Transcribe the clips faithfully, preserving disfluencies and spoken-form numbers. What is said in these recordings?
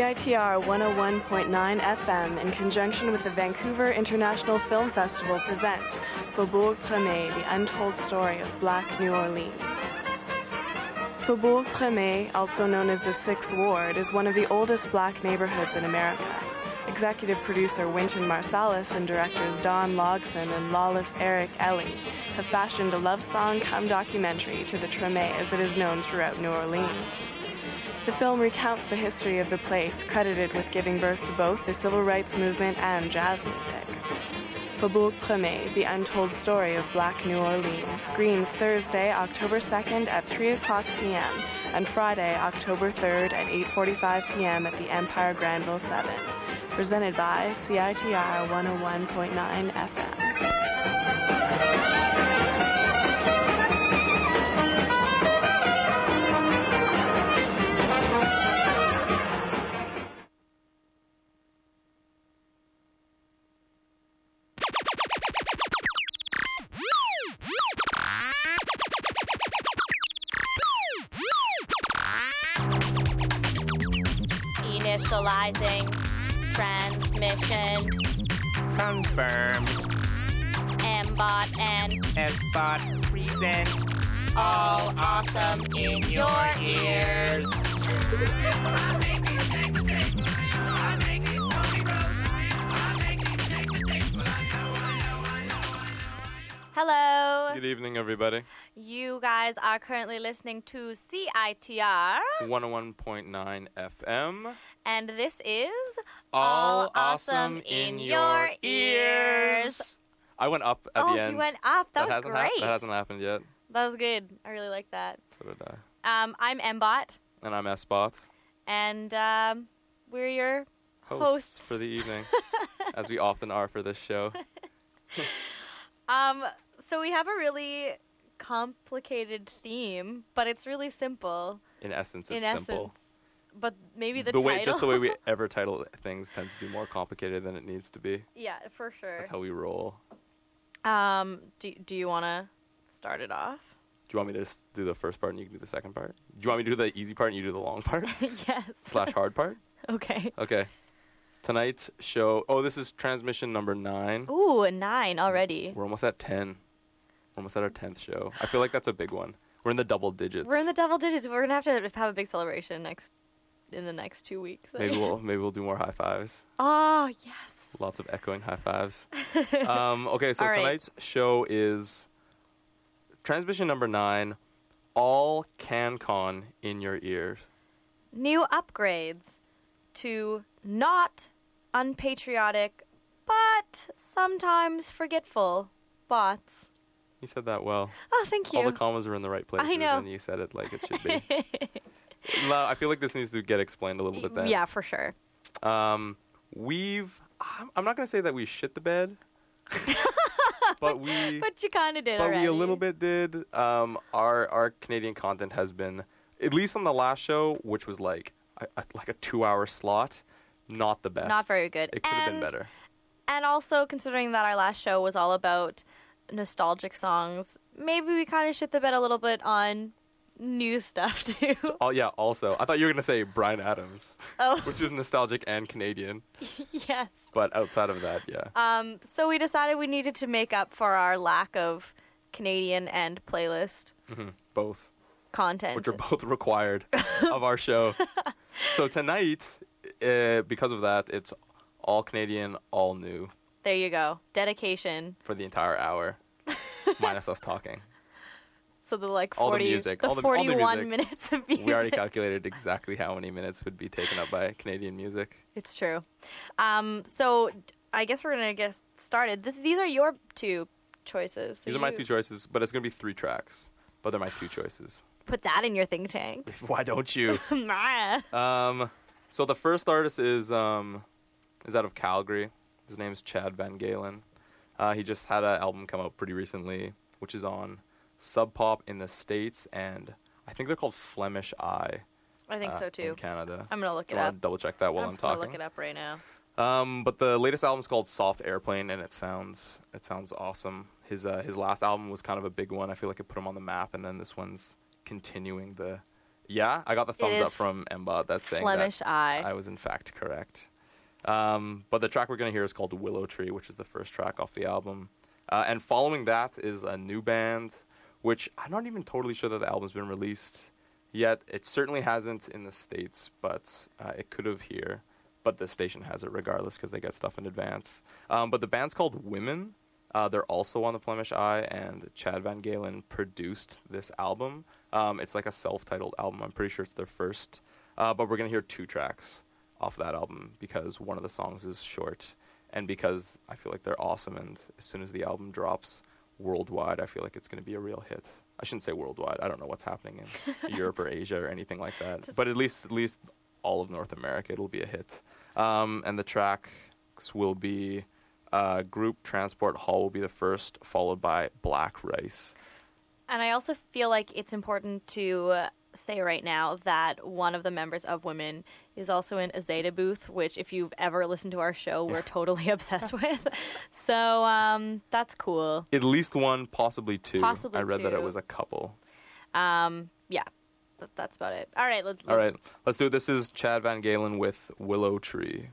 C I T R one oh one point nine F M, in conjunction with the Vancouver International Film Festival, present Faubourg Treme, the untold story of Black New Orleans. Faubourg Treme, also known as the Sixth Ward, is one of the oldest black neighborhoods in America. Executive producer Wynton Marsalis and directors Don Logson and Lawless Eric Ellie have fashioned a love song come documentary to the Treme as it is known throughout New Orleans. The film recounts the history of the place, credited with giving birth to both the civil rights movement and jazz music. Faubourg Treme, the untold story of Black New Orleans, screens Thursday, October second at three o'clock p.m. and Friday, October third at eight forty-five p.m. at the Empire Granville seven. Presented by C I T R one oh one point nine F M. Initializing transmission. Confirmed. M-bot and S-bot present. all awesome in your ears. Hello. Good evening, everybody. You guys are currently listening to C I T R one oh one point nine F M. and this is All Awesome in Your Ears. I went up at oh, the end. you went up. That, was hasn't great. hap- that hasn't happened yet. That was good. I really like that. So did I. Um, I'm M-bot, And I'm S-Bot, and um, we're your hosts, Hosts. for the evening, as we often are for this show. Um, so we have a really complicated theme, but it's really simple. In essence, in it's essence, simple. but maybe the, the title. way, just the way we ever title things tends to be more complicated than it needs to be. yeah, for sure. That's how we roll. Um, do do you want to start it off? Do you want me to just do the first part and you can do the second part? Do you want me to do the easy part and you do the long part? Yes. Slash hard part? Okay. Okay. Tonight's show. Oh, this is transmission number nine. Ooh, a nine already. We're almost at ten. We're almost at our tenth show. I feel like that's a big one. We're in the double digits. We're in the double digits. We're gonna have to have a big celebration next in the next two weeks. Maybe we'll maybe we'll do more high fives. Oh yes. Lots of echoing high fives. um, okay, so All right. tonight's show is transmission number nine. All CanCon in your ears. New upgrades to not unpatriotic, but sometimes forgetful bots. You said that well. Oh, thank you. All the commas are in the right places, know. and you said it like it should be. No, I feel like this needs to get explained a little bit then. Yeah, for sure. Um, we've. I'm I'm not gonna say that we shit the bed, but we. But you kind of did But already. we a little bit did. Um, our our Canadian content has been, at least on the last show, which was like a, a, like a two hour slot, not the best. Not very good. It could have been And- better. And also, considering that our last show was all about nostalgic songs, maybe we kind of shit the bed a little bit on new stuff, too. Oh yeah. Also, I thought you were gonna say Bryan Adams, Oh, which is nostalgic and Canadian. yes. But outside of that, yeah. Um, so we decided we needed to make up for our lack of Canadian and playlist hmm Both, content. which are both required of our show. So tonight, uh, because of that, it's all Canadian, all new There you go. Dedication. for the entire hour, minus us talking. So the like All the forty, music, the all the- all the forty-one music. minutes of music. We already calculated exactly how many minutes would be taken up by Canadian music. It's true. Um, so I guess we're gonna get started. This, these are your two choices. So These are my you two choices, but it's going to be three tracks. But they're my two choices. Put that in your think tank. Why don't you? Nah. um, so the first artist is um, is out of Calgary. His name is Chad Van Galen. Uh, he just had an album come out pretty recently, which is on Sub Pop in the States, and I think they're called Flemish Eye. I think uh, so too. In Canada. I'm gonna look Do it you up. want to double check that while I'm I'm, just gonna talking? look it up right now. Um, but the latest album is called Soft Airplane, and it sounds it sounds awesome. His uh, his last album was kind of a big one. I feel like it put him on the map, and then this one's continuing the Yeah, I got the thumbs is up from Emba that's saying Flemish that Eye. I was in fact correct. Um, but the track we're going to hear is called Willow Tree, which is the first track off the album. Uh, and following that is a new band, which I'm not even totally sure that the album's been released yet. It certainly hasn't in the States, but uh, it could have here. But the station has it regardless because they get stuff in advance. Um, but the band's called Women. Uh, they're also on the Flemish Eye, and Chad Van Galen produced this album. Um, it's like a self-titled album. I'm pretty sure it's their first. Uh, but we're going to hear two tracks off that album because one of the songs is short and because I feel like they're awesome. And as soon as the album drops worldwide, I feel like it's going to be a real hit. I shouldn't say worldwide. I don't know what's happening in Europe or Asia or anything like that. Just but at least at least all of North America, it'll be a hit. Um, and the tracks will be... Uh, group Transport Hall will be the first, followed by Black Rice. And I also feel like it's important to uh, say right now that one of the members of Women is also in a Zeta Booth, which if you've ever listened to our show, we're totally obsessed with. So um, that's cool. At least one, possibly two. Possibly I read two. that it was a couple. Um, yeah, th- that's about it. All right, let's, let's... All right, let's do it. This is Chad Van Galen with Willow Tree.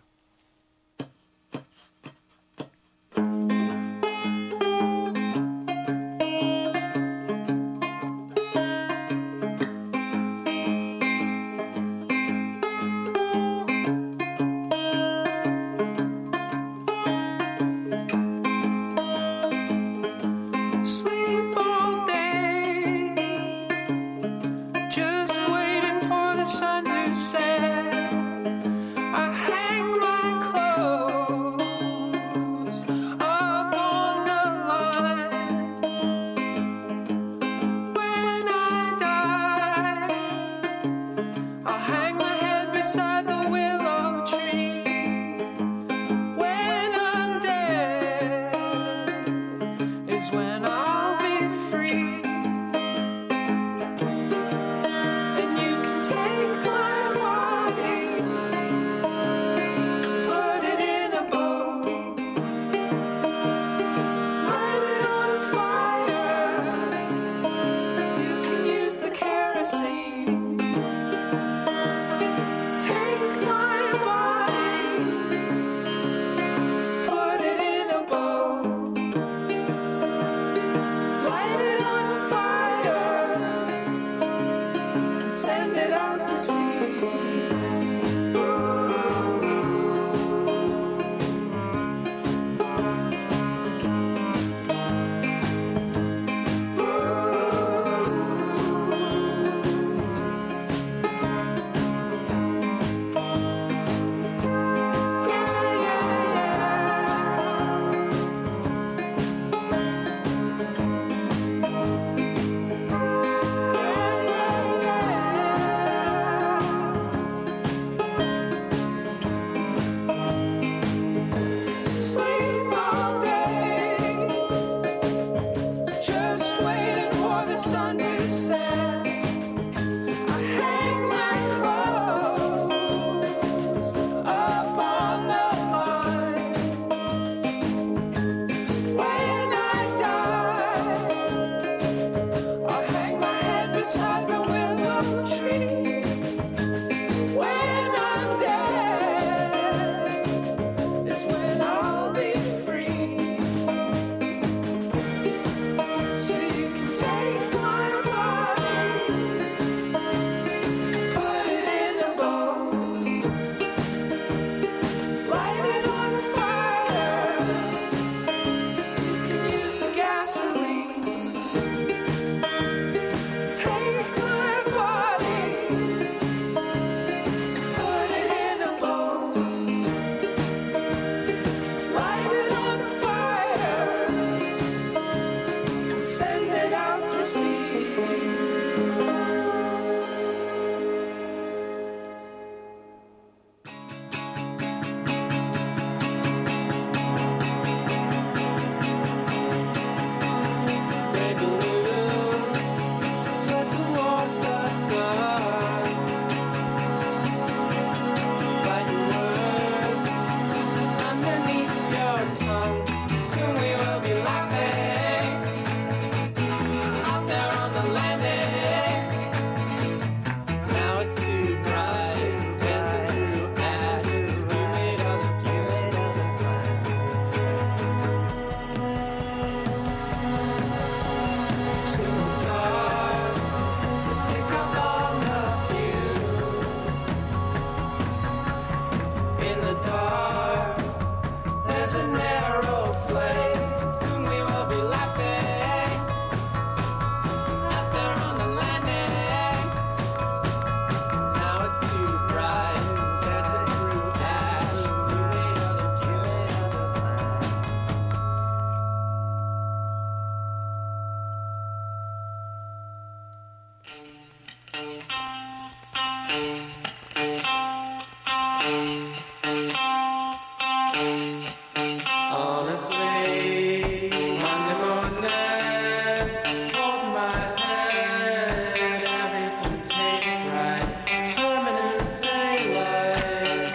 On a bleak Monday morning, hold my head, everything tastes right, permanent daylight.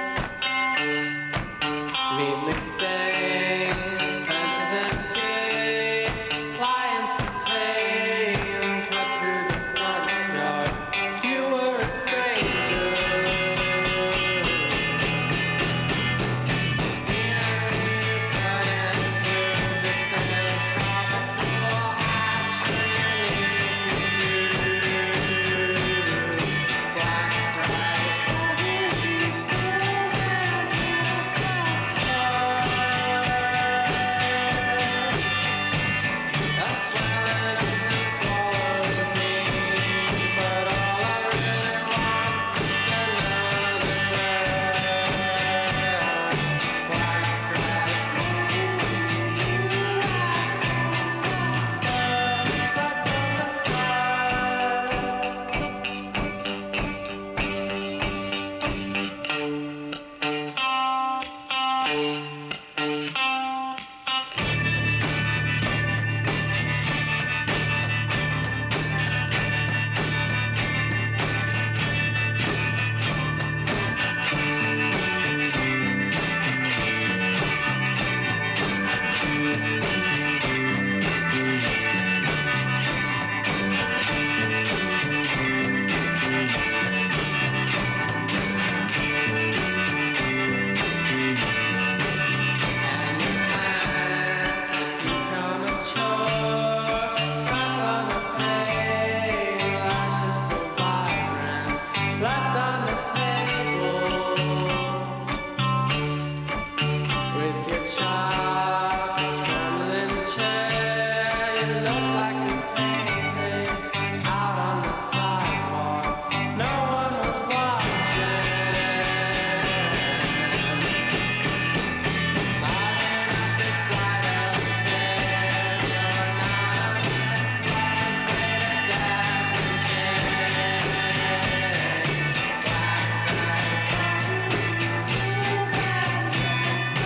Neatly stained fences and gates, lions to tame, cut through the front yard. You were a stranger. Scenery cut and blue, descending tropical ash underneath your shoes. Black rice, salty spills and built up a swelling ocean swallows me, but all I really want's just another breath. Black rice, slowly right from the start, right from the And your pants had become a chore, stripes on the pale, lashes so vibrant, left on the table. With your chalk and trembling chair, you look like a painting out on the sidewalk. No one was watching. Starting up this flight of stairs, you're not a miss, lovers played a dazzling change. Black rice, salty spills and built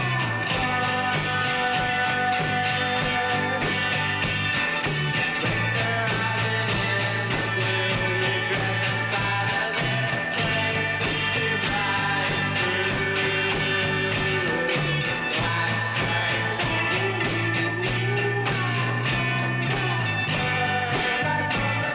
up bricks are rising in the blue. You dread the sight of this place, it's too dry, it's through. Black rice, slowly right from the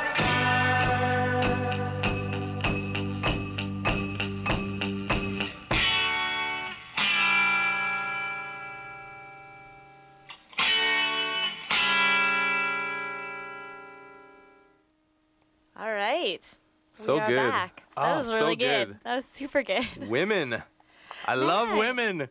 All right. So we are good. back. That Oh, was so really good. good. That was super good. Women. I love Man. women.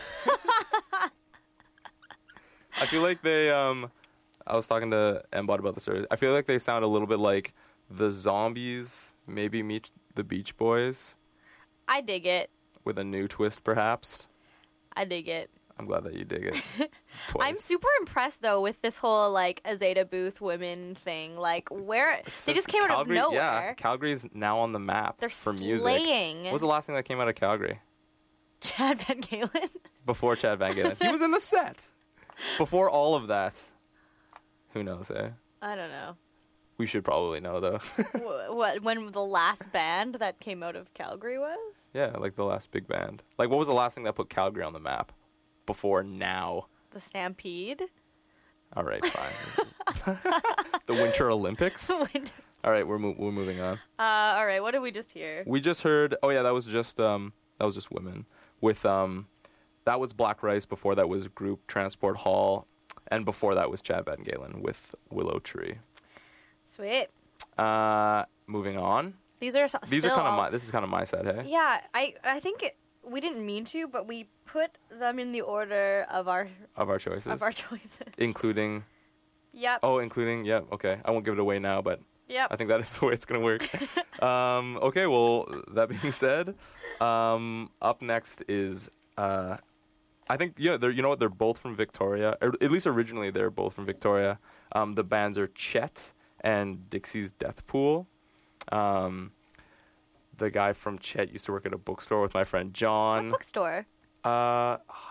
I feel like they, um, I was talking to Mbot about this earlier. I feel like they sound a little bit like the Zombies, maybe meet the Beach Boys, I dig it. with a new twist, perhaps. I dig it. I'm glad that you dig it. Twice. I'm super impressed though with this whole like Azeta Booth women thing. Like where they just came out of Calgary- nowhere. Yeah, Calgary's now on the map They're for music. slaying. What was the last thing that came out of Calgary? Chad Van Galen. Before Chad Van Galen. He was in the set. Before all of that. Who knows, eh? I don't know. We should probably know, though. Wh- what when the last band that came out of Calgary was? Yeah, like the last big band. Like, what was the last thing that put Calgary on the map? Before now. The Stampede. All right, fine. The Winter Olympics? All right, we're, mo- we're moving on. Uh, all right, what did we just hear? We just heard, oh yeah, that was just, um, that was just women. With, um, that was Black Rice. Before that was Group Transport Hall. And before that was Chad Van Galen with Willow Tree. Sweet. Uh, moving on. These are so- These still are kind of all- my, this is kind of my side, hey? Yeah, I I think it, we didn't mean to, but we put them in the order of our Of our choices. of our choices. Including, Yep. oh, including, yeah, okay. I won't give it away now, but Yep. I think that is the way it's going to work. um, okay, well, that being said, um, up next is, uh, I think, yeah, they're, you know what, they're both from Victoria, or at least originally they're both from Victoria. Um, the bands are Chet and Dixie's Death Pool. Um, the guy from Chet used to work at a bookstore with my friend John. What bookstore? Uh, oh,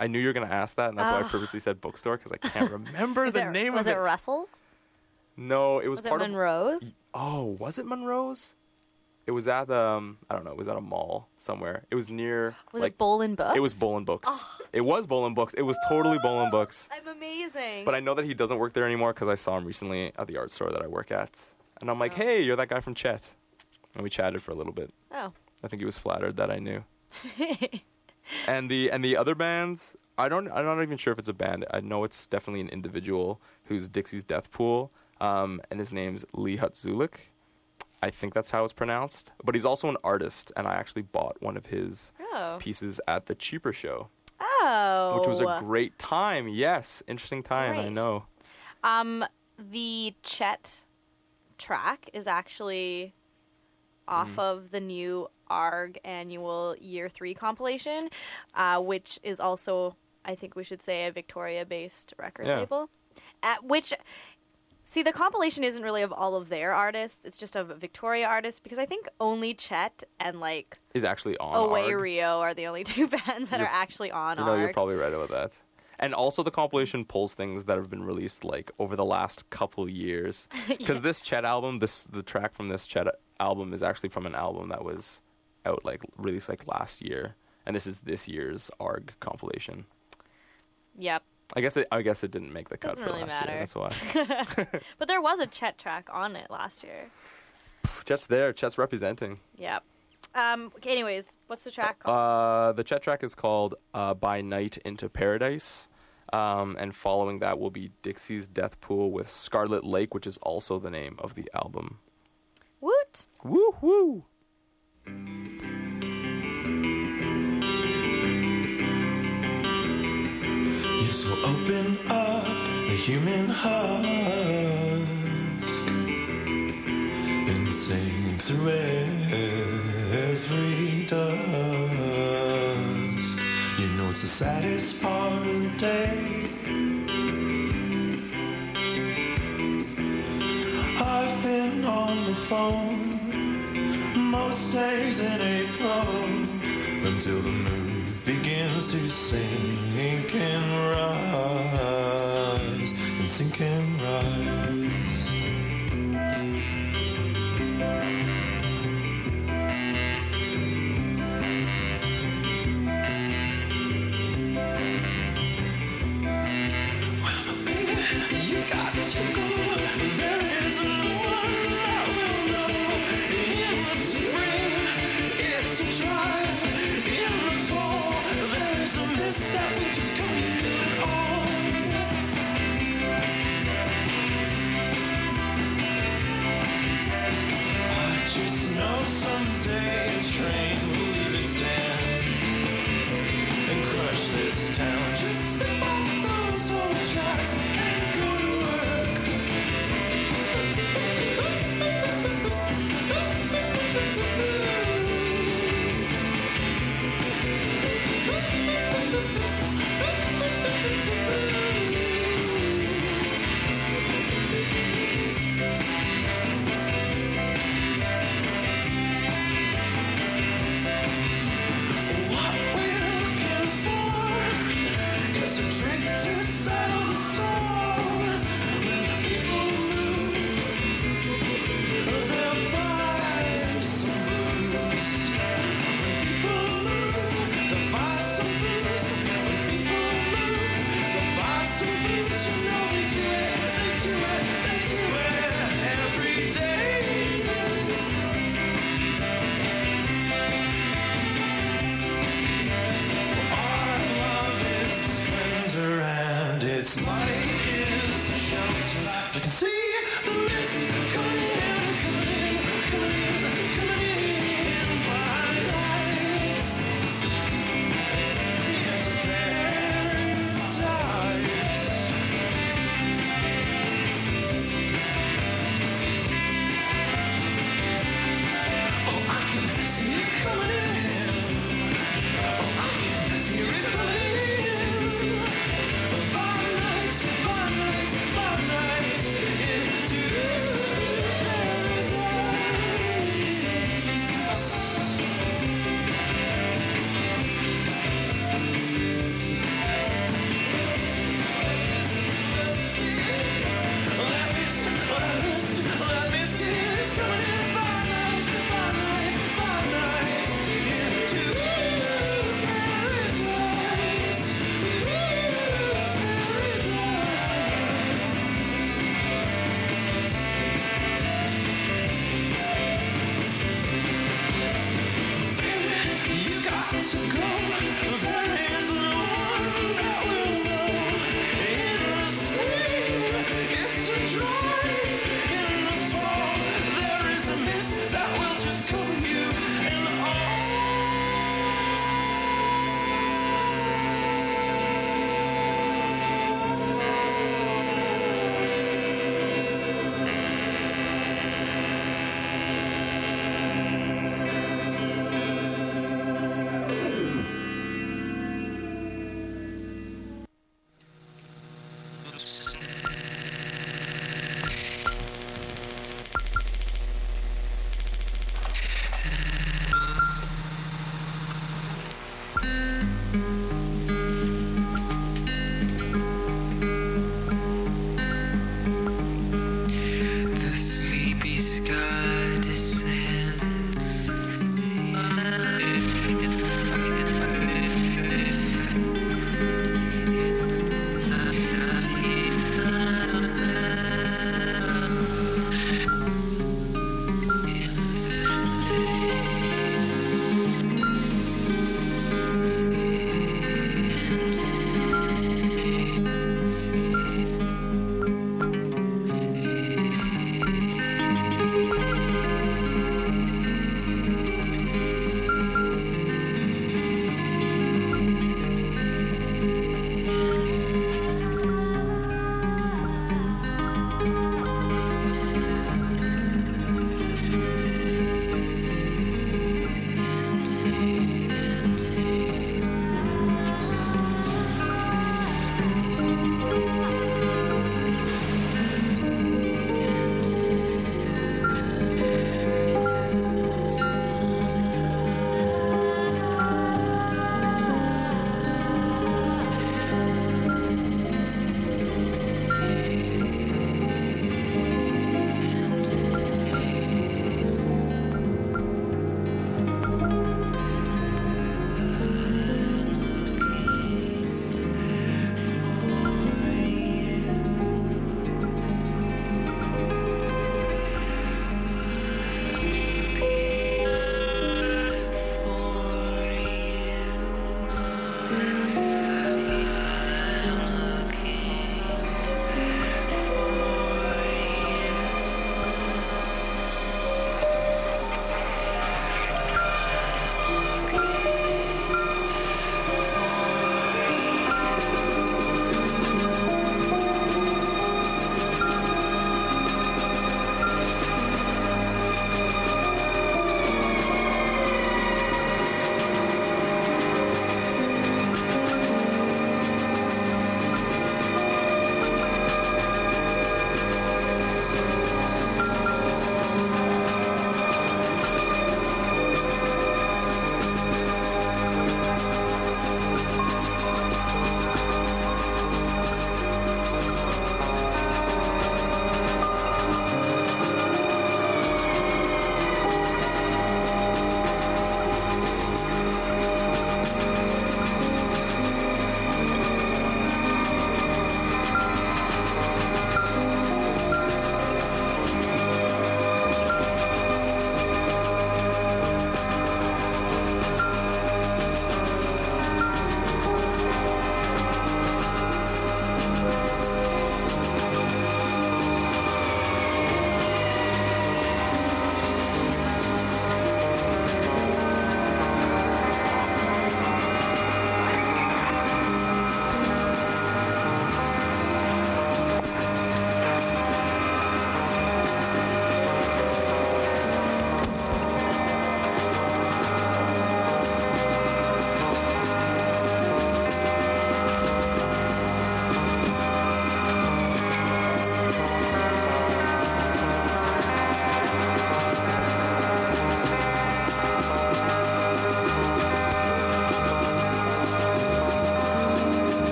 I knew you were gonna ask that, and that's why I Oh. purposely said bookstore because I can't remember Was the it, name was of it it. Russell's? No, it was, Was it part of. Monroe's? Oh, was it Monroe's? It was at um, I don't know. It was at a mall somewhere. It was near. Was like, it Bolin Books? It was Bolin Books. It was Bolin Books. It was totally Bolin Books. I'm amazing. But I know that he doesn't work there anymore because I saw him recently at the art store that I work at, and I'm like, Oh. hey, you're that guy from Chet, and we chatted for a little bit. Oh. I think he was flattered that I knew. And the and the other bands, I don't, I'm not even sure if it's a band. I know it's definitely an individual who's Dixie's Death Pool, um, and his name's Lee Hutzulik. I think that's how it's pronounced. But he's also an artist, and I actually bought one of his Oh. pieces at the Cheaper Show, Oh. which was a great time. Yes, interesting time. I Great. know. Um, the Chet track is actually off Mm-hmm. of the new ARG annual year three compilation, uh, which is also, I think we should say, a Victoria-based record Yeah. label. At which, see, the compilation isn't really of all of their artists; it's just of Victoria artists because I think only Chet and like Is actually on Away ARG. Rio are the only two bands that You're- are actually on You know, you're ARG. probably right about that. And also, the compilation pulls things that have been released like over the last couple years. Because this Chet album, this the track from this Chet album is actually from an album that was out like released like last year, and this is this year's ARG compilation. Yep. I guess it. I guess it didn't make the cut Doesn't for really last matter. year. That's why. But there was a Chet track on it last year. Chet's there. Chet's representing. Yep. Um, okay, anyways, what's the track called? Uh, the Chet track is called uh, "By Night into Paradise." Um, and following that will be Dixie's Death Pool with Scarlet Lake, which is also the name of the album. Woot! Woo woo! Yes, we'll open up a human husk and sing through every dusk. You know it's the saddest part of the day. I've been on the phone most days in April until the moon begins to sink and rise and sink and rise. Well, baby, you got to go. There is no one that will know. In the spring, it's a drive. In the fall, there is a mist that we just can't do it all. I just know someday a train will leave its stand and crush this town. Just step off those old tracks and go to work. What we're looking for is a drink to settle the soul. When people move, they'll buy some booze. When people move, they'll buy some booze. When people move, they'll buy some booze. You know they do it, they do it, they do it every day. Our love is the splendor and its light is the shelter. I can see the mist coming in, coming in, coming in, coming in by night. Into paradise. Oh, I can see it coming in. Oh, I can hear it coming in. By night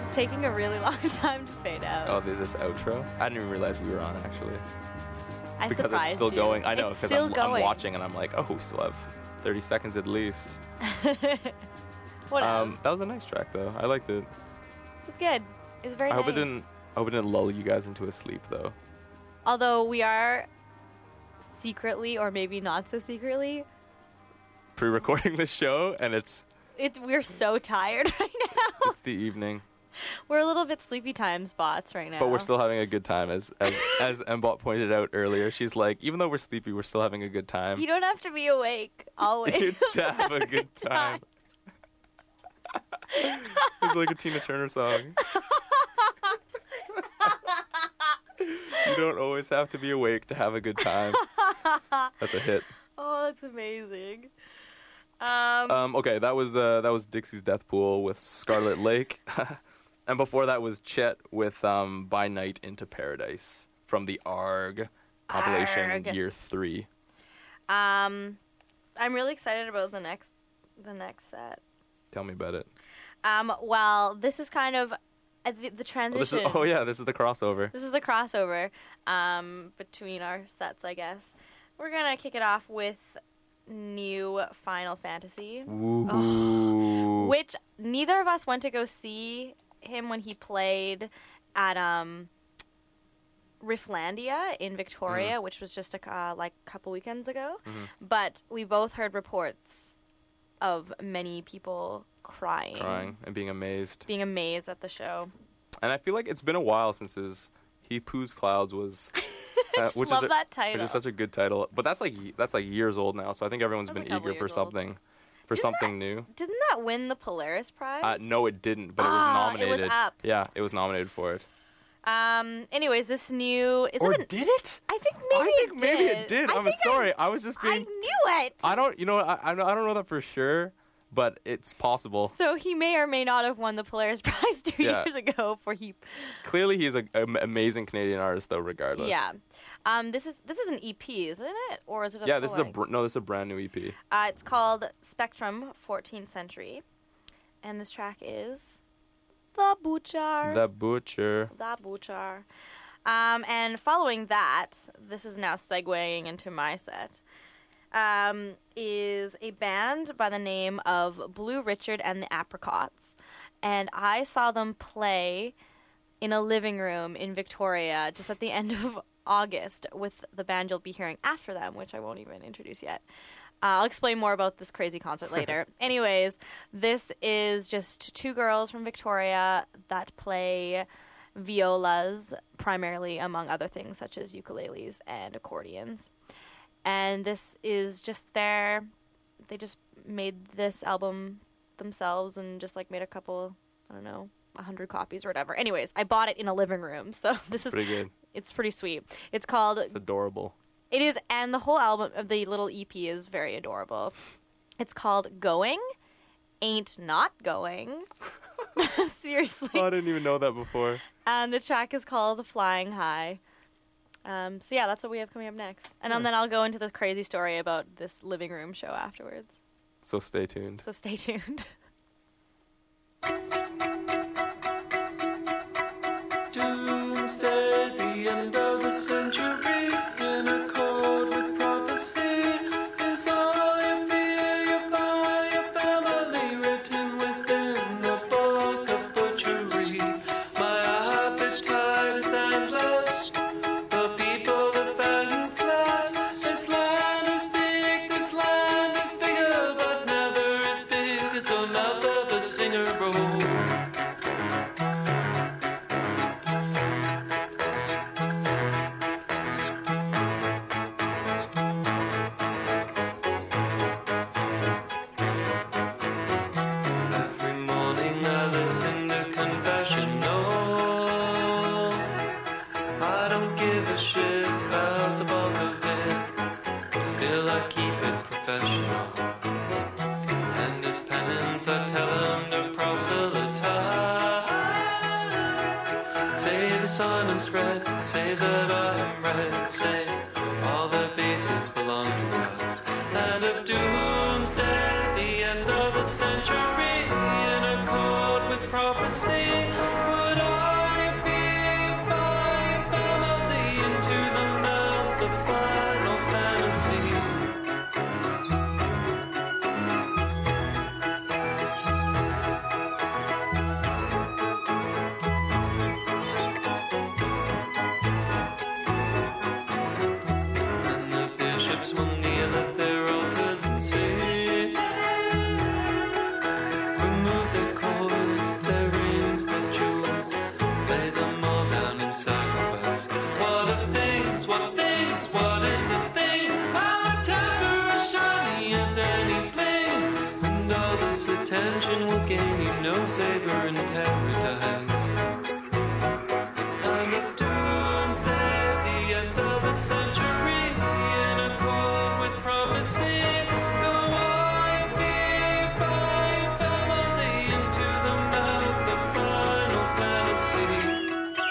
It's taking a really long time to fade out. Oh, the- this outro? I didn't even realize we were on, actually. I Because surprised it's still you. going. I know, It's because still I'm, I'm going. watching and I'm like, oh, we still have thirty seconds at least. What Um, else? that was a nice track, though. I liked it. It's good. It's very I hope nice. it didn't. I hope it didn't lull you guys into a sleep, though. Although we are secretly, or maybe not so secretly, Pre-recording the show, and it's it's we're so tired right now. it's, it's the evening, We're a little bit sleepy time spots right now. but we're still having a good time, as as as Mbot pointed out earlier. She's like, even though we're sleepy, we're still having a good time. You don't have to be awake always. to have a good time. It's like a Tina Turner song. You don't always have to be awake to have a good time. That's a hit. Oh, that's amazing. Um, Um, okay, that was uh, that was Dixie's Death Pool with Scarlet Lake, and before that was Chet with um, By Night into Paradise from the Arg compilation Arg. year three. um, I'm really excited about the next the next set. Tell me about it. Um, well, this is kind of uh, the, the Oh, transition. this is oh yeah, this is the crossover. This is the crossover um, between our sets, I guess. We're gonna kick it off with new Final Fantasy, Ooh. which neither of us went to go see him when he played at um, Rifflandia in Victoria, Mm-hmm. which was just a uh, like couple weekends ago. Mhm. But we both heard reports of many people crying, Crying and being amazed. being amazed at the show. And I feel like it's been a while since his He Poos Clouds was, I uh, just which love is a, that title. which is such a good title. But that's like that's like years old now, so I think everyone's That's a been couple eager for years old. something, for Didn't something new. Didn't that win the Polaris Prize? Uh, no, it didn't, but it was Ah, it was nominated. up. Yeah, it was nominated for it. Um. Anyways, this new is or it? An, did it? I think maybe I think it maybe did. it did. I I'm think sorry. I, was just I, I being. knew it. I, don't. You know. I. I don't I don't know that for sure, but it's possible. So he may or may not have won the Polaris Prize two Yeah. years ago for he. Clearly, he's an amazing Canadian artist, though. Regardless. Yeah. Um. This is this is an E P, isn't it? Or is it a Yeah. full This is a length? br- no. This is a brand new E P. Uh, it's called Spectrum fourteenth Century, and this track is The Butcher. The Butcher. The Butcher. Um, and following that, this is now segueing into my set, um, is a band by the name of Blue Richard and the Apricots. And I saw them play in a living room in Victoria just at the end of August with the band you'll be hearing after them, which I won't even introduce yet. Uh, I'll explain more about this crazy concert later. Anyways, this is just two girls from Victoria that play violas, primarily, among other things, such as ukuleles and accordions. And this is just their... They just made this album themselves and just, like, made a couple, I don't know, a hundred copies or whatever. Anyways, I bought it in a living room, so this is... Pretty good. It's pretty sweet. It's called... It's adorable. It is, and the whole album of the little E P is very adorable. It's called Going, Ain't Not Going. Seriously. Oh, I didn't even know that before. And the track is called Flying High. Um, so yeah, that's what we have coming up next. And then I'll go into the crazy story about this living room show afterwards. So stay tuned. So stay tuned. Doomsday, the end of the century, in accord with prophecy, is all you fear you find your family written within the book of butchery. My appetite is endless, the people defends less. This land is big, this land is bigger, but never as big as Omega. attention will gain you no favor in paradise. Land of doomsday, the end of the century, in accord with prophecy. Go I be by family into the mouth of final fantasy.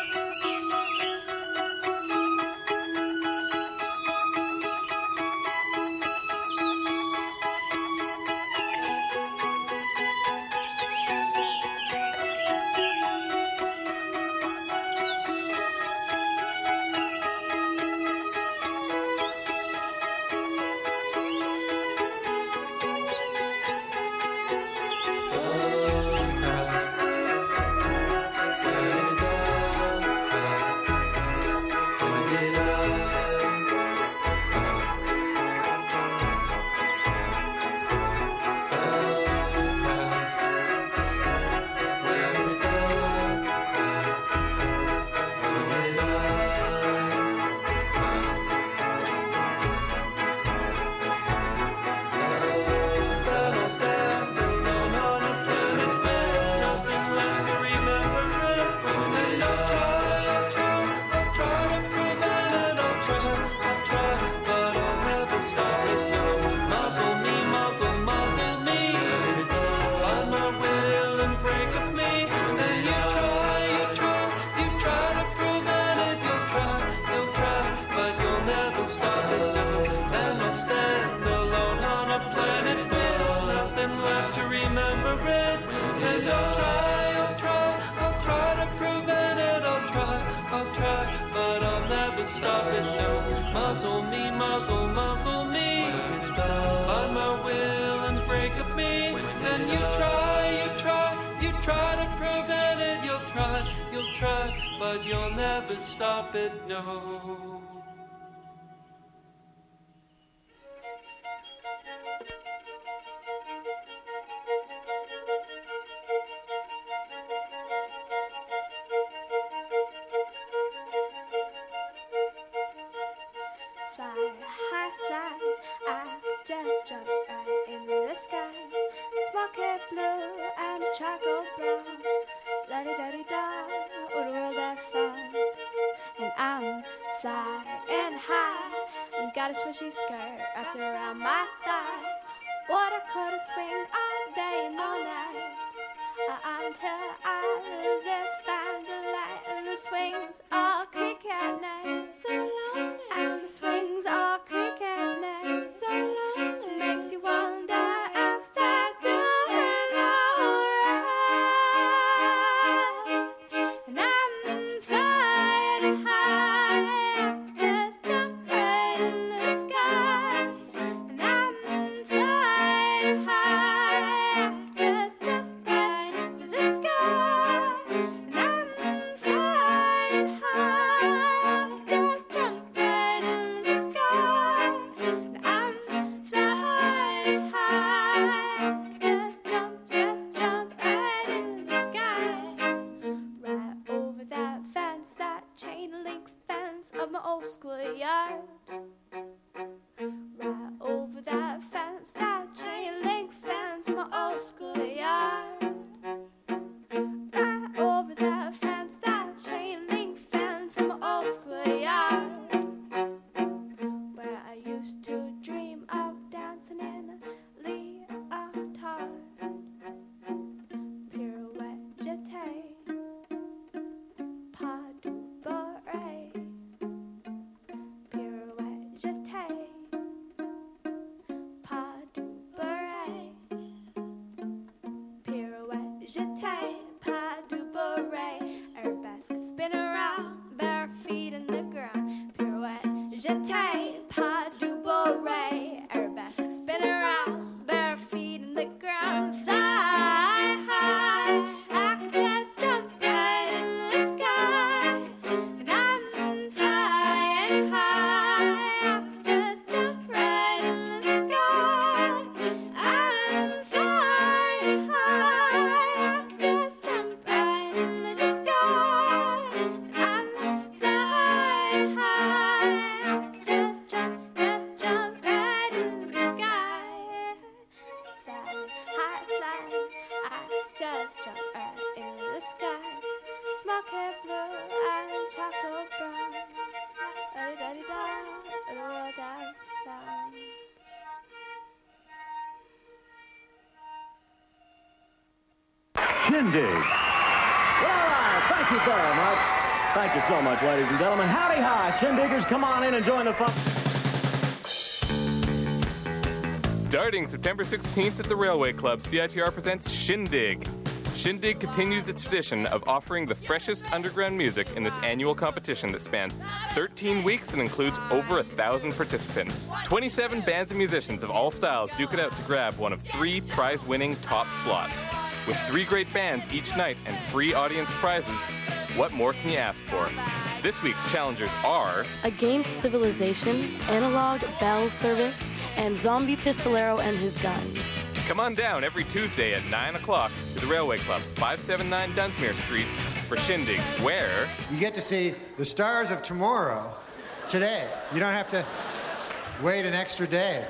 Stop it, no. Muzzle me, muzzle, muzzle me. Find my will and break of me. And you try, you try, you try to prevent it. You'll try, you'll try, but you'll never stop it, no. Fly, high fly, I just jumped right into the sky. Smoky blue and charcoal brown. La-di-da-di-da, what a world I found. And I'm flying high, and got a swishy skirt wrapped around my thigh. What I could swing all day and all night, uh, until I lose this fine delight. And the swings all creak at night, so long. And the swings all creak at night, so long. It makes you wonder if they're doing alright. And I'm flying high, just jump right in the sky. And I'm flying high, just jump right into the sky. And I'm flying high. Shindig. Well, all right. Thank you very much. Thank you so much, ladies and gentlemen. Howdy hi, Shindiggers. Come on in and join the fun. Starting September sixteenth at the Railway Club, C I T R presents Shindig. Shindig continues its tradition of offering the freshest underground music in this annual competition that spans thirteen weeks and includes over a thousand participants. twenty-seven bands and musicians of all styles duke it out to grab one of three prize-winning top slots. With three great bands each night and free audience prizes, what more can you ask for? This week's challengers are Against Civilization, Analog Bell Service, and Zombie Pistolero and His Guns. Come on down every Tuesday at nine o'clock to the Railway Club, five seventy-nine Dunsmuir Street, for Shindig, where you get to see the stars of tomorrow today. You don't have to wait an extra day.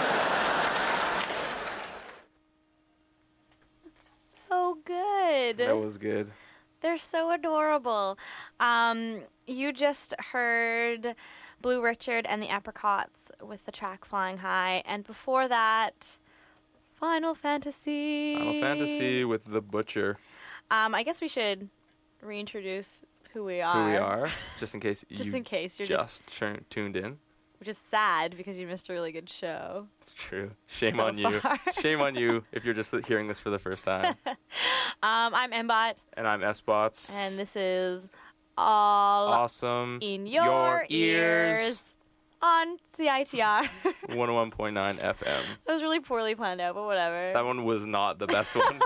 So good. That was good. They're so adorable. Um, you just heard Blue Richard and the Apricots with the track Flying High. And before that, Final Fantasy. Final Fantasy with the Butcher. Um, I guess we should reintroduce who we are. Who we are, just in case Just you in case you're just, tur- tuned in. Which is sad because you missed a really good show. It's true. Shame So on you. far. Shame on you if you're just hearing this for the first time. um, I'm Mbot. And I'm S-Bots. And this is all awesome in your, your ears. ears. On C I T R. one oh one point nine F M. That was really poorly planned out, but whatever. That one was not the best one.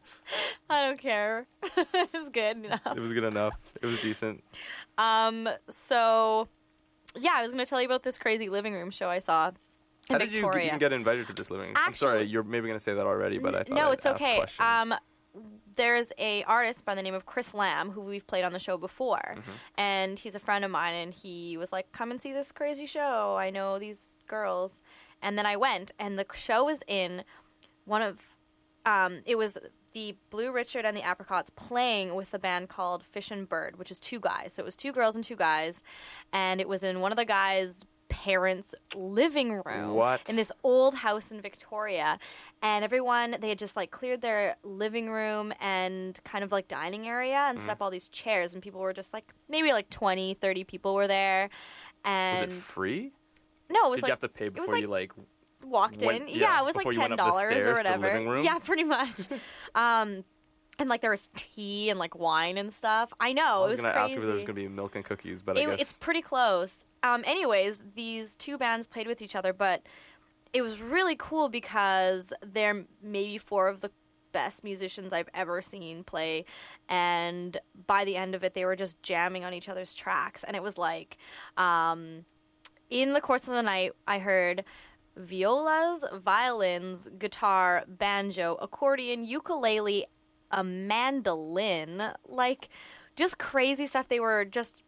I don't care. It was good enough. It was good enough. It was decent. Um, so, yeah, I was going to tell you about this crazy living room show I saw in How did Victoria. you even get invited to this living room? I'm sorry, you're maybe going to say that already, but I thought No, I'd it's ask okay. questions. Um, there's a artist by the name of Chris Lamb who we've played on the show before, Mm-hmm. and he's a friend of mine. And he was like, "Come and see this crazy show. I know these girls." And then I went, and the show was in one of. Um, it was the Blue Richard and the Apricots playing with a band called Fish and Bird, which is two guys. So it was two girls and two guys, and it was in one of the guys' parents' living room What? in this old house in Victoria. And everyone, they had just like cleared their living room and kind of like dining area and Mm-hmm. set up all these chairs, and people were just like, maybe like twenty, thirty people were there. And Was it free? no, it was Did like you have to pay was before like- you like? walked went- in. yeah, Yeah, it was like before you went ten up the dollars stairs or to the whatever. living room? Yeah, pretty much. um, and like there was tea and like wine and stuff. I know I it was was gonna crazy. ask if there was gonna be milk and cookies, but I It- guess it's pretty close. Um, anyways, these two bands played with each other, but it was really cool because they're maybe four of the best musicians I've ever seen play, and by the end of it, they were just jamming on each other's tracks, and it was like, um, in the course of the night, I heard violas, violins, guitar, banjo, accordion, ukulele, a mandolin, like just crazy stuff. They were just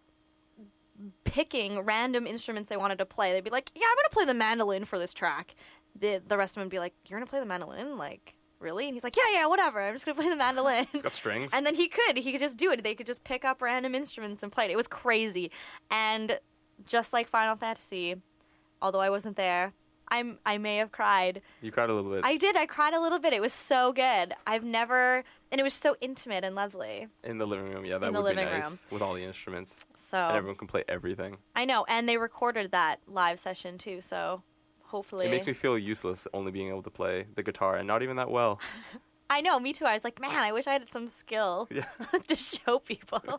picking random instruments they wanted to play. They'd be like, yeah, I'm going to play the mandolin for this track. The, the rest of them would be like, you're going to play the mandolin? Like, really? And he's like, yeah, yeah, whatever. I'm just going to play the mandolin. it's got strings. And then he could. He could just do it. They could just pick up random instruments and play it. It was crazy. And just like Final Fantasy, although I wasn't there, I'm, I may have cried. You cried a little bit I did. I cried a little bit. It was so good. I've never... And it was so intimate and lovely. in the living room. Yeah, that In the would be living nice room. with all the instruments. So And everyone can play everything. I know. And they recorded that live session, too. So hopefully... It makes me feel useless only being able to play the guitar and not even that well. I know. Me too. I was like, man, I wish I had some skill Yeah. to show people.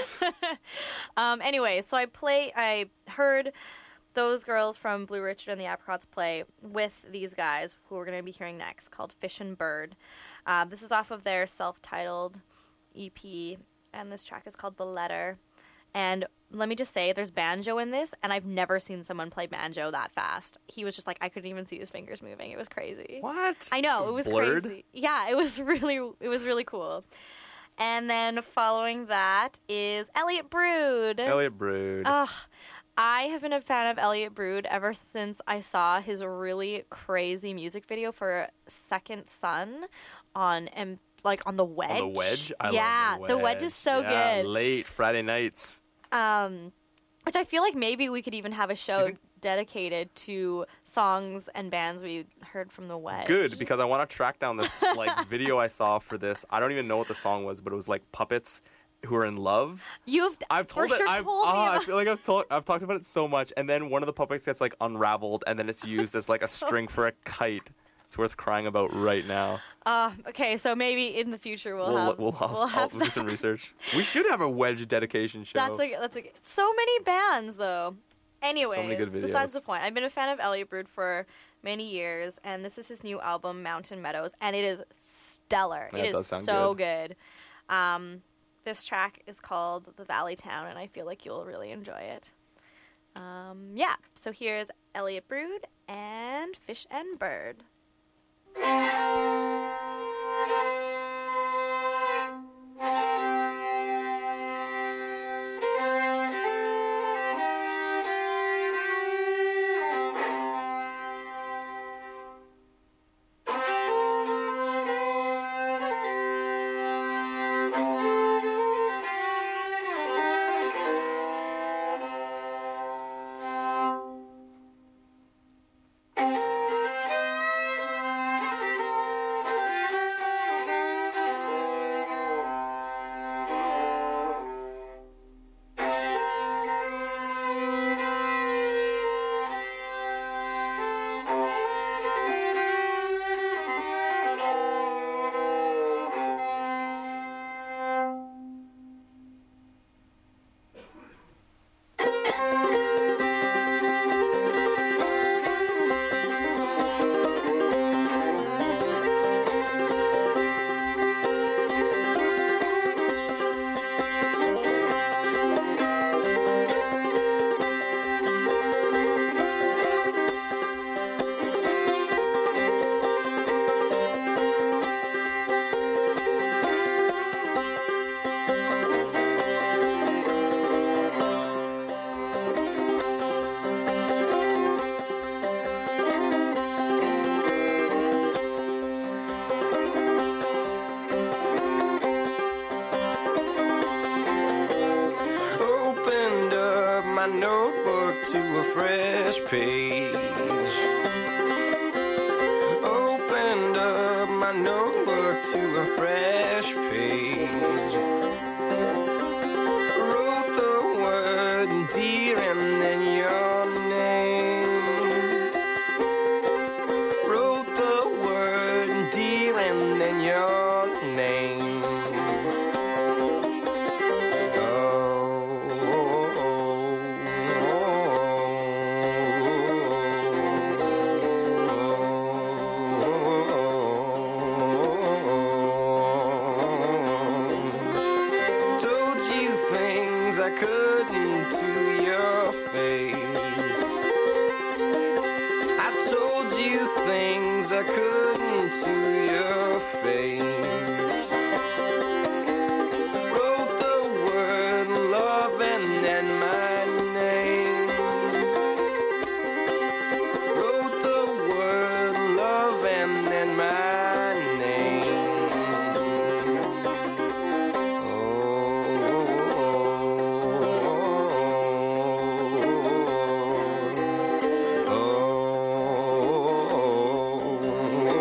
um, anyway, so I play... I heard... those girls from Blue Richard and the Apricots play with these guys who we're going to be hearing next, called Fish and Bird. Uh, this is off of their self-titled E P, and this track is called The Letter. And let me just say, there's banjo in this, and I've never seen someone play banjo that fast. He was just like, I couldn't even see his fingers moving. It was crazy. What? I know, it was Blurred? crazy. Yeah, it was really, it was really cool. And then following that is Elliot Brood. Elliot Brood. Ugh. I have been a fan of Elliot Brood ever since I saw his really crazy music video for Second Son on and like on the Wedge. On the Wedge? I yeah, love the Wedge is so yeah, good. Late Friday nights. Um, which I feel like maybe we could even have a show dedicated to songs and bands we heard from the Wedge. Good, because I want to track down this like video I saw for this. I don't even know what the song was, but it was like puppets who are in love. You've I've told for it. sure I've, told me ah, I about- feel like I've told. I've talked about it so much, and then one of the puppets gets like unraveled, and then it's used as like a string for a kite. It's worth crying about right now. Uh, okay, so maybe in the future we'll, We'll have we'll, I'll, we'll I'll have do some research. We should have a Wedge dedication show. That's like that's like so many bands though. Anyways, many good besides videos. the point, I've been a fan of Elliot Brood for many years, and this is his new album, Mountain Meadows, and it is stellar. Yeah, it it is does sound so good. Um, this track is called The Valley Town, and I feel like you'll really enjoy it. Um, yeah, so here's Elliot Brood and Fish and Bird. Opened up my notebook to a fresh page. Opened up my notebook to a fresh page. Wrote the word dear and then your name. Wrote the word dear and then your name. Told you things I couldn't to your face. I told you things I couldn't to your face. Wrote the word love and then my name. Wrote the word love and then my name. Oh, oh, oh, oh.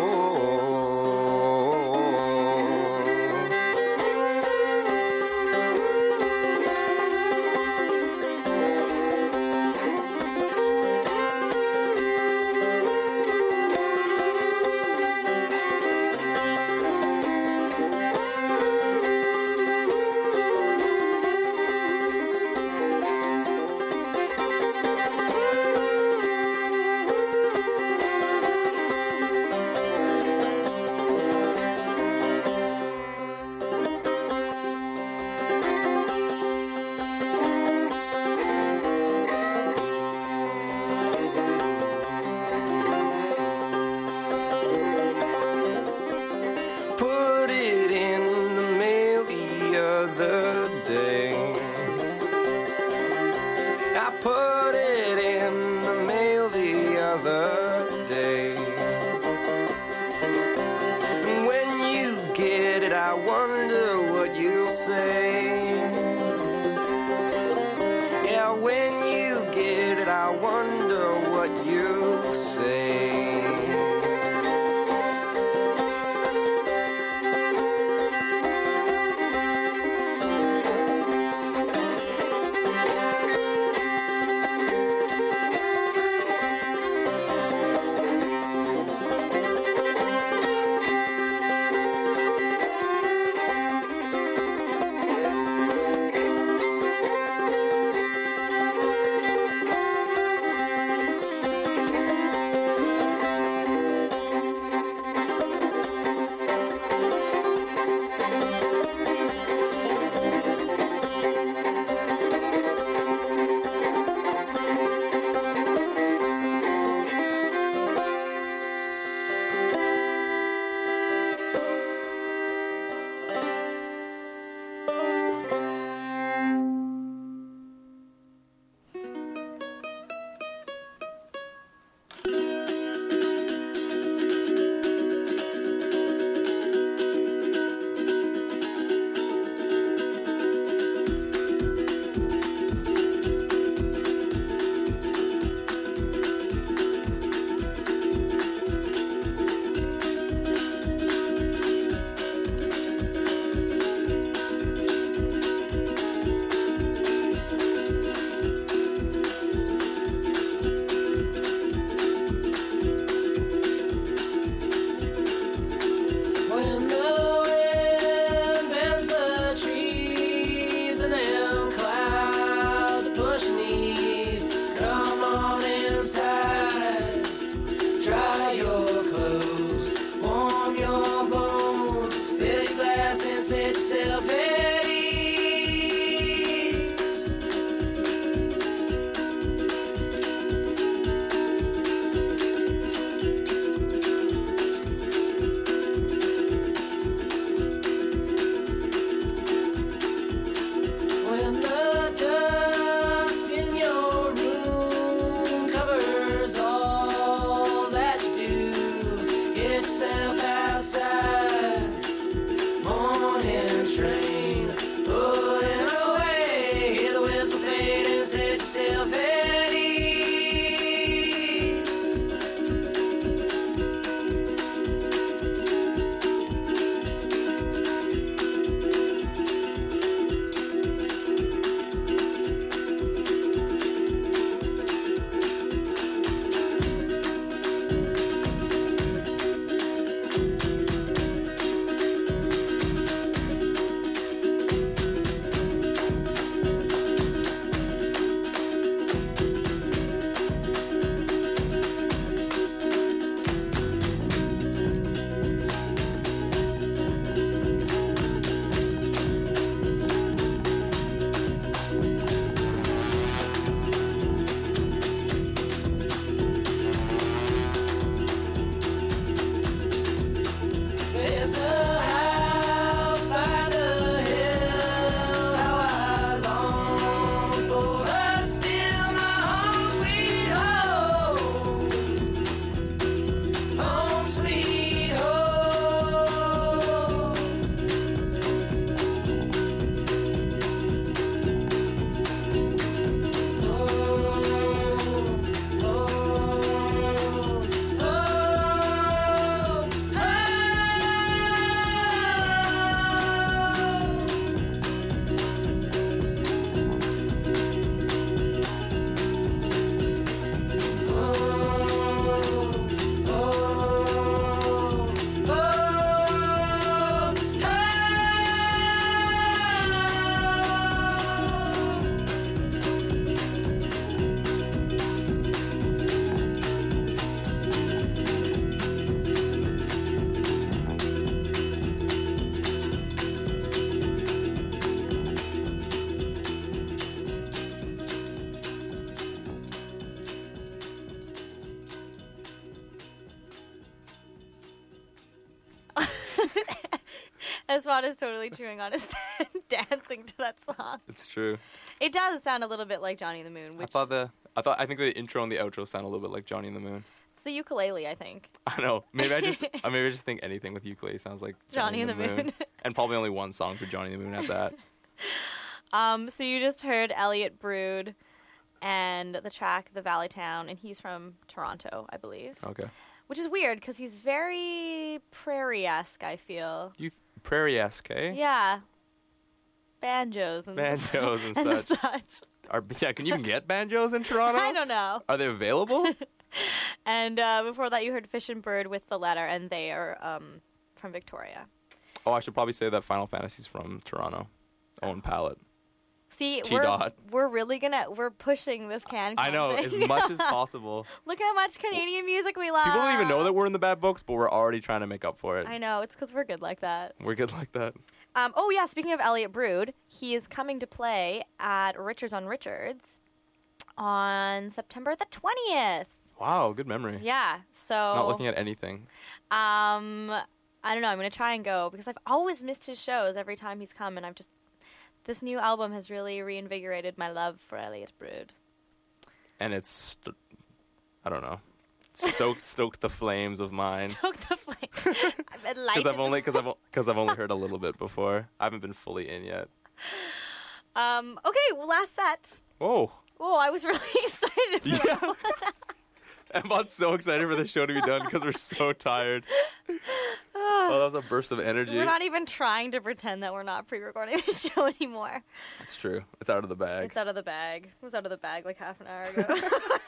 Esmond is totally chewing on his pen, dancing to that song. It's true. It does sound a little bit like Johnny and the Moon, I which thought the I thought I think the intro and the outro sound a little bit like Johnny and the Moon. it's the ukulele, I think. I know. Maybe I just uh, maybe I just think anything with ukulele sounds like Johnny, Johnny and the Moon. and probably only one song for Johnny and the Moon at that. Um, so you just heard Elliot Brood and the track The Valley Town, and he's from Toronto, I believe. Okay. Which is weird because he's very prairie-esque, I feel. You prairie-esque, eh? Yeah. Banjos and Banjos and, and such. such. Are, yeah, can you even get banjos in Toronto? I don't know. Are they available? And uh, before that, you heard Fish and Bird with The Letter, and they are um, from Victoria. Oh, I should probably say that Final Fantasy's from Toronto. Owen Palette. See, T we're, dot. we're really gonna, we're pushing this can I know, thing. as much as possible. Look how much Canadian music we love. People don't even know that we're in the bad books, but we're already trying to make up for it. I know, it's because we're good like that. We're good like that. Um, oh, yeah, speaking of Elliot Brood, he is coming to play at Richards on Richards on September the twentieth. Wow, good memory. Yeah, so... Not looking at anything. Um, I don't know, I'm going to try and go, because I've always missed his shows every time he's come, and I've just... This new album has really reinvigorated my love for Elliot Brood. And it's... St- I don't know. Stoked, stoked the flames of mine. Stoked the flames. I've been Because I've only because I've because I've only heard a little bit before. I haven't been fully in yet. Um. Okay. Well, last set. Whoa. Oh, I was really excited for Yeah. that one. I'm so excited for the show to be done because we're so tired. Oh, that was a burst of energy. We're not even trying to pretend that we're not pre-recording the show anymore. It's true. It's out of the bag. It's out of the bag. It was out of the bag like half an hour ago.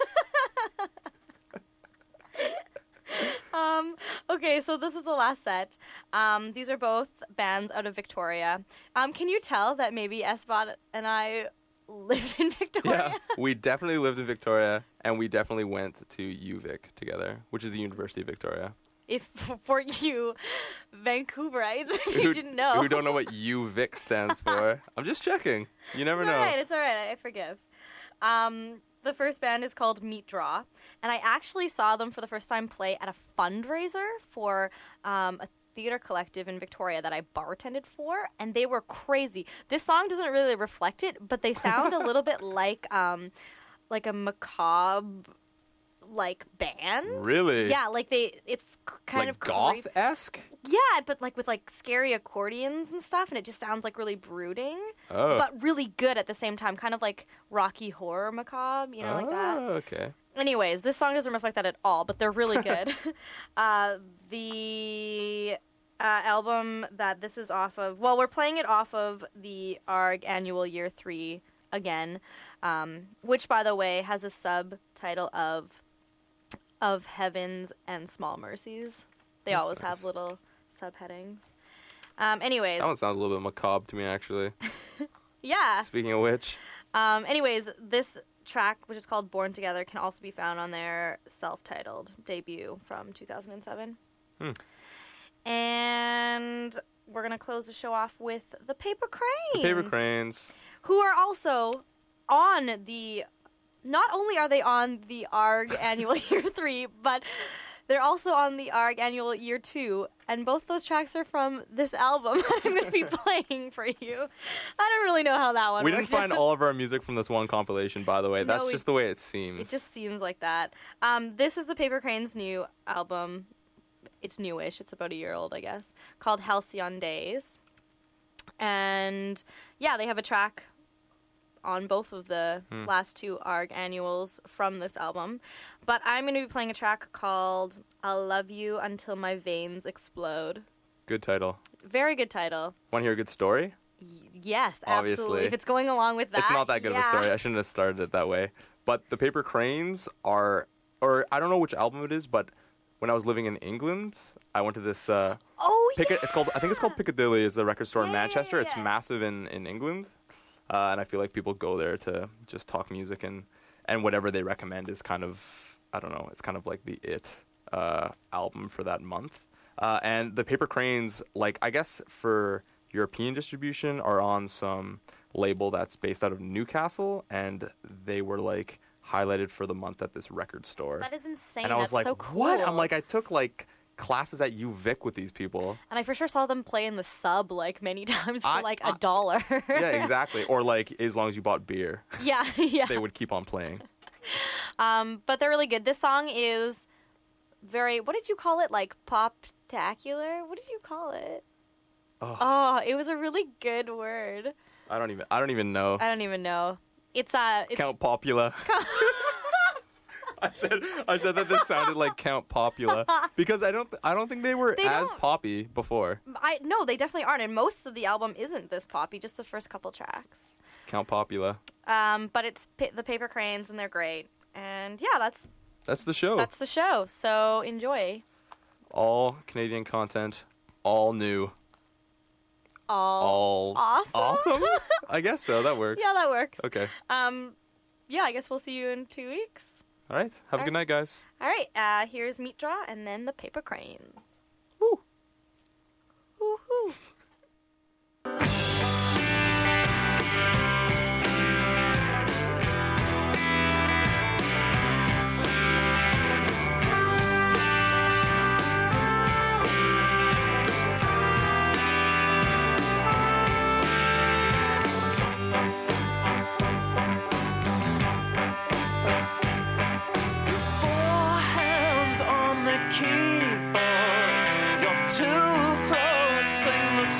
um, okay, so this is the last set. Um, these are both bands out of Victoria. Um, can you tell that maybe S-Bot and I lived in Victoria? Yeah, we definitely lived in Victoria, and we definitely went to U Vic together, which is the University of Victoria. If for you Vancouverites, if you who, didn't know. Who don't know what U Vic stands for. I'm just checking. You never it's know. All right, it's all right. I forgive. Um, the first band is called Meat Draw, and I actually saw them for the first time play at a fundraiser for um, a theater collective in Victoria that I bartended for, and they were crazy. This song doesn't really reflect it, but they sound a little bit like um, like a macabre like band. Really? Yeah, like they it's kind like of goth-esque? Yeah, but like with like scary accordions and stuff, and it just sounds like really brooding, Oh. but really good at the same time, kind of like Rocky Horror Macabre, you know, like that. Oh, okay. Anyways, this song doesn't reflect that at all, but they're really good. uh, the uh, album that this is off of, well, we're playing it off of the A R G Annual Year three again, um, which, by the way, has a subtitle of of Heavens and Small Mercies. They That's always nice. have little subheadings. Um, anyways, That one sounds a little bit macabre to me, actually. yeah. Speaking of which. Um, anyways, this track, which is called Born Together, can also be found on their self-titled debut from two thousand seven. Hmm. And we're going to close the show off with the Paper Cranes. The Paper Cranes. Who are also on the... Not only are they on the A R G Annual Year three, but they're also on the A R G Annual Year two, and both those tracks are from this album that I'm going to be playing for you. I don't really know how that one We didn't worked find out. all of our music from this one compilation, by the way. No, That's we- just the way it seems. It just seems like that. Um, this is the Paper Cranes' new album. It's newish. It's about a year old, I guess, called Halcyon Days. And, yeah, they have a track on both of the Hmm. last two A R G annuals from this album. But I'm going to be playing a track called I'll Love You Until My Veins Explode. Good title. Very good title. Want to hear a good story? Y- yes, Obviously. absolutely. If it's going along with that. It's not that good yeah. of a story. I shouldn't have started it that way. But the Paper Cranes are, or I don't know which album it is, but when I was living in England, I went to this. Uh, Oh, Pick- yeah. It's called. I think it's called Piccadilly. Is the record store in Yeah, yeah, Manchester. yeah, It's yeah. massive in, in England, uh, and I feel like people go there to just talk music, and and whatever they recommend is kind of, I don't know. It's kind of like the it uh, album for that month. Uh, and the Paper Cranes, like I guess for European distribution, are on some label that's based out of Newcastle, and they were like highlighted for the month at this record store. That is insane. And I was That's like, so cool. what? I'm like, I took like classes at U Vic with these people. And I for sure saw them play in the Sub like many times for I- like I- a dollar. Yeah, exactly. Or like as long as you bought beer, yeah, yeah. they would keep on playing. Um, but they're really good. This song is very, what did you call it? Like pop-tacular? What did you call it? Oh, Oh, it was a really good word. I don't even. I don't even know. I don't even know. It's uh, it's Count Popula. I said. I said that this sounded like Count Popula because I don't. I don't think they were They as don't. poppy before. I no, they definitely aren't, and most of the album isn't this poppy. Just the first couple tracks. Count Popula. Um, but it's pa- the Paper Cranes, and they're great. And yeah, that's That's the show. that's the show. So enjoy. All Canadian content. All new. All, All awesome. Awesome. I guess so. That works. Yeah, that works. Okay. Um, yeah, I guess we'll see you in two weeks. All right. Have a All good night, guys. All right, uh, here's Meat Draw and then the Paper Cranes. Woo. Woo-hoo. Four hands on the keyboard, your two throats sing the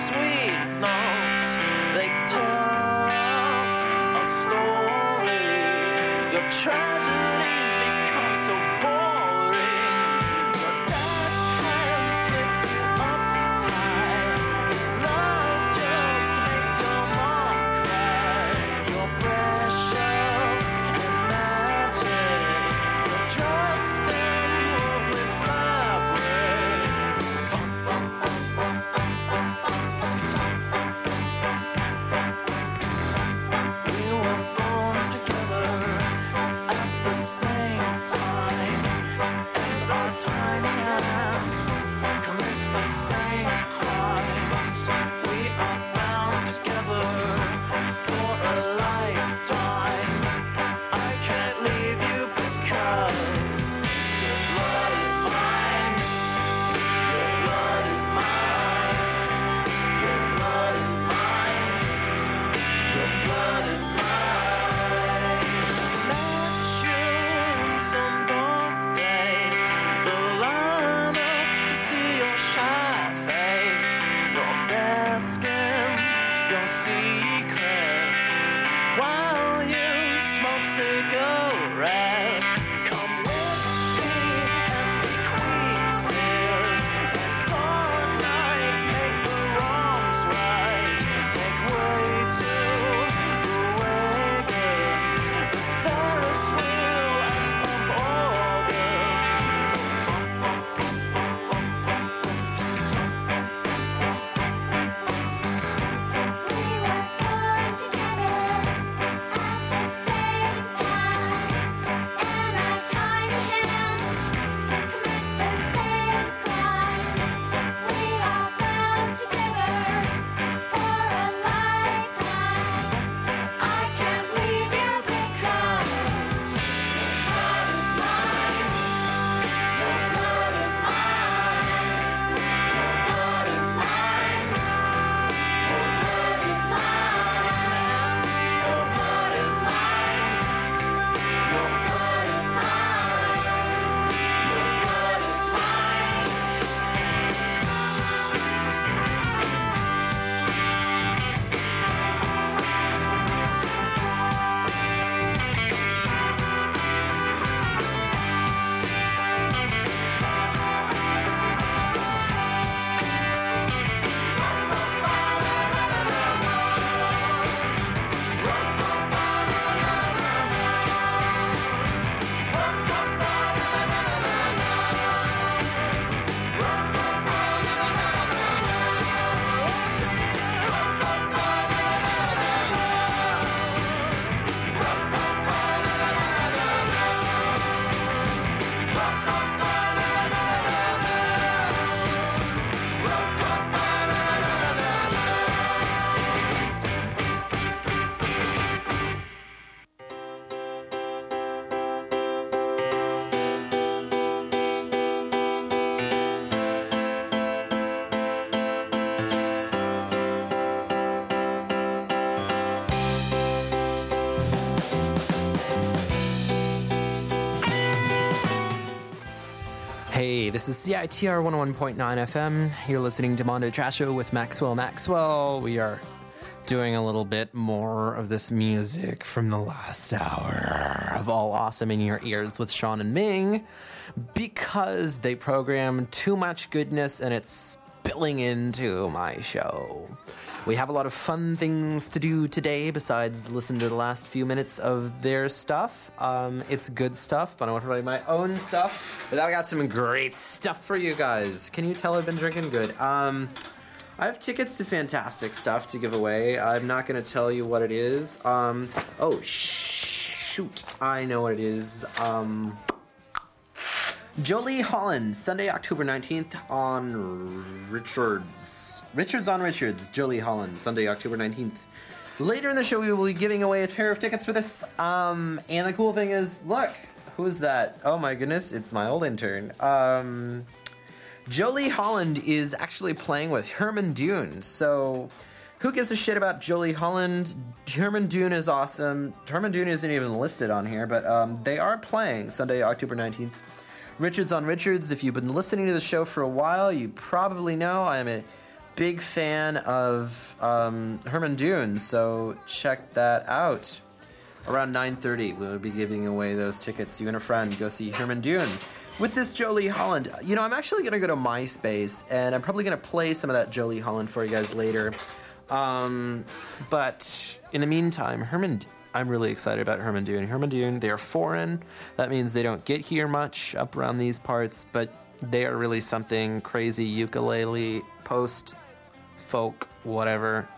Hey, this is C I T R one oh one point nine F M. You're listening to Mondo Trash Show with Maxwell Maxwell. We are doing a little bit more of this music from the last hour of All Awesome in Your Ears with Sean and Ming, because they program too much goodness and it's spilling into my show. We have a lot of fun things to do today besides listen to the last few minutes of their stuff. Um, it's good stuff, but I want to write my own stuff. But I got some great stuff for you guys. Can you tell I've been drinking good? Um, I have tickets to fantastic stuff to give away. I'm not going to tell you what it is. Um, oh, shoot. I know what it is. Um, Jolie Holland, Sunday, October nineteenth on Richards. Richards on Richards, Jolie Holland, Sunday, October nineteenth. Later in the show, we will be giving away a pair of tickets for this. Um, and the cool thing is, look, who's that? Oh my goodness, it's my old intern. Um, Jolie Holland is actually playing with Herman Dune. So, who gives a shit about Jolie Holland? Herman Dune is awesome. Herman Dune isn't even listed on here, but um, they are playing Sunday, October nineteenth. Richards on Richards. If you've been listening to the show for a while, you probably know I am a big fan of um, Herman Dune, so check that out. Around nine thirty, we'll be giving away those tickets. You and a friend, go see Herman Dune. With this Jolie Holland, you know, I'm actually going to go to MySpace, and I'm probably going to play some of that Jolie Holland for you guys later. Um, but in the meantime, Herman, I'm really excited about Herman Dune. Herman Dune, they're foreign. That means they don't get here much up around these parts, but they are really something crazy. Ukulele, post, folk, whatever.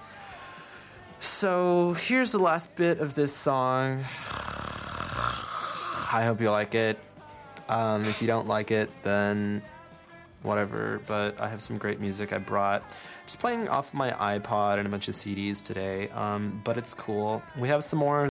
So here's the last bit of this song. I hope you like it. Um, if you don't like it, then whatever. But I have some great music I brought. Just playing off my iPod and a bunch of C Ds today. Um, but it's cool. We have some more